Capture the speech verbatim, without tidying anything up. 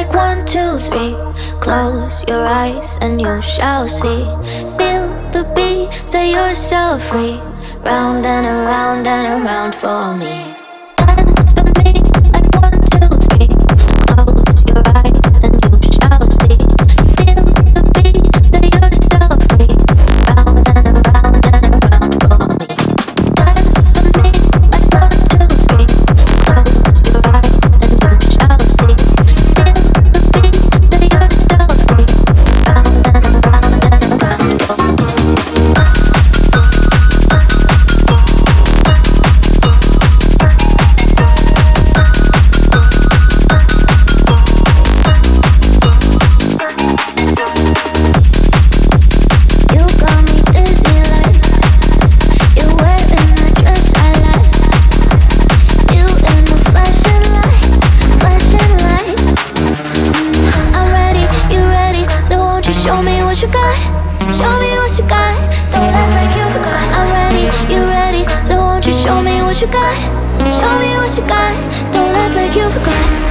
like one, two, three. Close your eyes and you shall see. Feel the beat, set yourself free. Round and around and around for me. Dance for me like one, two, three. Close your eyes and you shall see. Feel the beat, set yourself free. Round and around and around for me. Dance for me like one, two, three. Close your eyes and you shall see. Feel the beat, set yourself free. Round and around and around for me. Show me what you got, show me what you got. Don't act like you forgot. I'm ready, you ready, so won't you show me what you got? Show me what you got, don't act like you forgot.